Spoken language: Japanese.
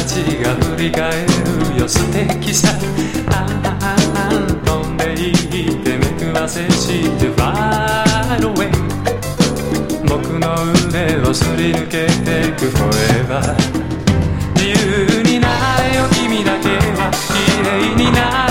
ちが振り返るよ素敵さ飛んでいって目くわせして Far away 僕の腕をすり抜けてく Forever 自由になれよ君だけは綺麗になれ